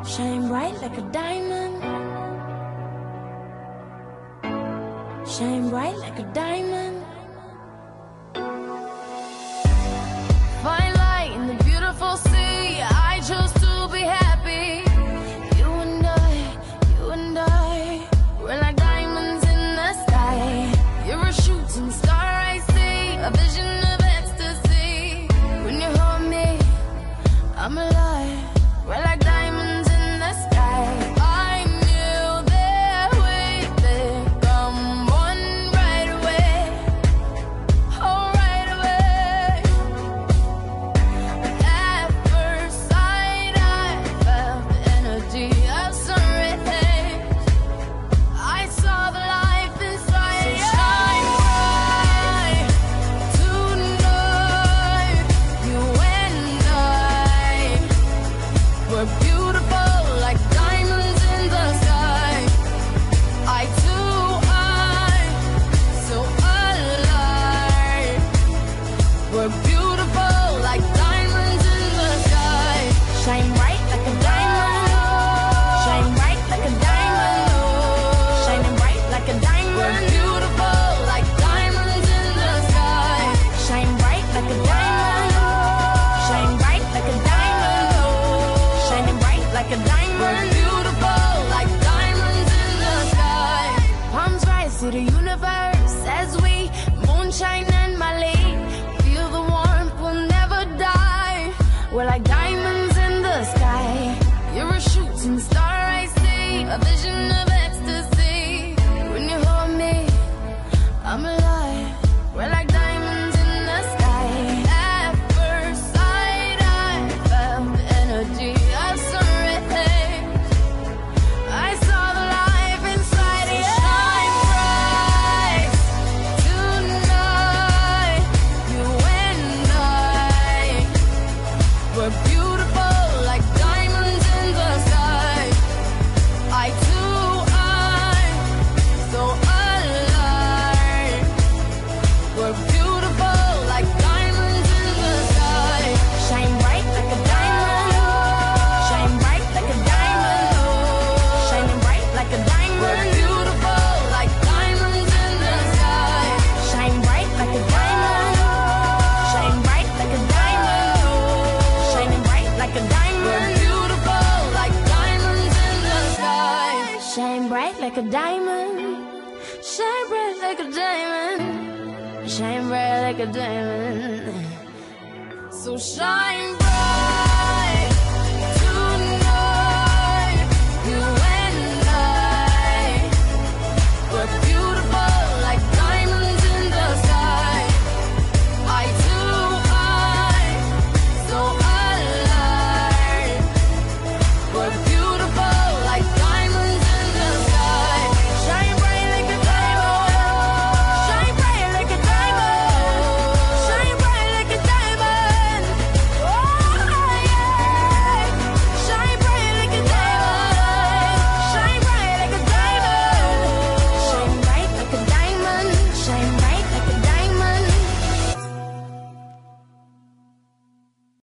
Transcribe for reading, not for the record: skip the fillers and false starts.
Shine bright like a diamond. Shine bright like a diamond. Fine light in the beautiful sea. I chose to be happy. You and I, we're like diamonds in the sky. You're a shooting star I see, a vision of ecstasy. When you hold me, I'm alive. We're like diamonds in the sky. I knew that we'd become one right away. Oh, right away. At first sight, I felt the energy of sun rays. I saw the life inside you. Shine bright tonight. You and I, we're beautiful like diamonds in the sky. I too, I'm so alive. We're beautiful like diamonds in the sky. Shine bright like a diamond. Shine bright like a diamond. Shining bright like a diamond. We're beautiful like diamonds in the sky. Shine bright like a diamond. Shine bright like a diamond. Shining bright like a diamond. We're beautiful like diamonds in the sky. Palms rise to the universe as we moonshine and Mali. Feel the warmth, we'll never die. We're like diamonds in the sky. You're a shooting star I see, a vision of ecstasy. When you hold me, I'm alive. We're like diamonds in the sky. At first sight, I felt the energy of sun rays. I saw the life inside you. Shine bright tonight. You and I, we're beautiful like diamonds in the sky. I too, I'm so alive. We're beautiful like diamonds in the sky. Shine bright like a diamond. Shine bright like a diamond. Shining bright like a diamond. We're beautiful like diamonds in the sky. Shine bright like a diamond. Shine bright like a diamond. Shining bright like a diamond. We're beautiful like diamonds in the sky. Shine bright like a diamond. Shine bright like a diamond. Shine bright like a diamond. So shine bright.